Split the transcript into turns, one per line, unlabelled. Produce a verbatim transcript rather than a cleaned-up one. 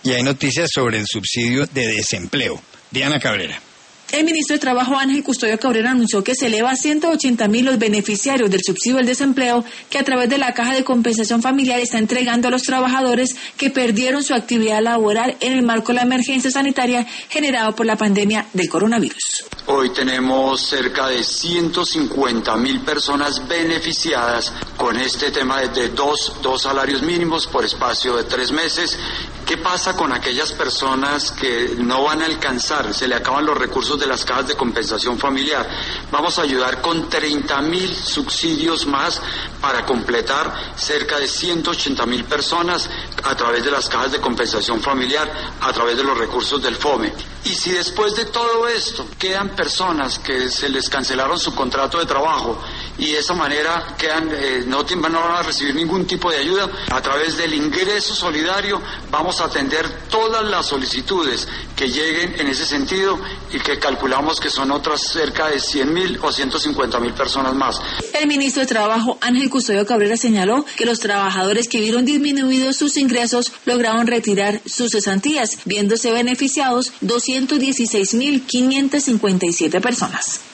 y hay noticias sobre el subsidio de desempleo. Diana Cabrera.
El ministro de Trabajo, Ángel Custodio Cabrera, anunció que se eleva a ciento ochenta mil los beneficiarios del subsidio del desempleo que a través de la Caja de Compensación Familiar está entregando a los trabajadores que perdieron su actividad laboral en el marco de la emergencia sanitaria generada por la pandemia del coronavirus.
Hoy tenemos cerca de ciento cincuenta mil personas beneficiadas con este tema de dos, dos salarios mínimos por espacio de tres meses. ¿Qué pasa con aquellas personas que no van a alcanzar? Se le acaban los recursos de las cajas de compensación familiar. Vamos a ayudar con treinta mil subsidios más para completar cerca de ciento ochenta mil personas a través de las cajas de compensación familiar, a través de los recursos del FOME. Y si después de todo esto quedan personas que se les cancelaron su contrato de trabajo y de esa manera quedan, eh, no, no van a recibir ningún tipo de ayuda, a través del ingreso solidario vamos a atender todas las solicitudes que lleguen en ese sentido y que calculamos que son otras cerca de cien mil o ciento cincuenta mil personas más.
El ministro de Trabajo, Ángel Custodio Cabrera, señaló que los trabajadores que vieron disminuidos sus ingresos lograron retirar sus cesantías, viéndose beneficiados doscientos dieciséis mil quinientas cincuenta y siete personas.